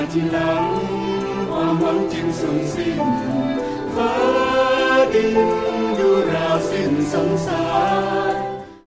ทีหลังความหวังจึงสูญสิ้นฟ้าดินดูราวสิ้นสงสาร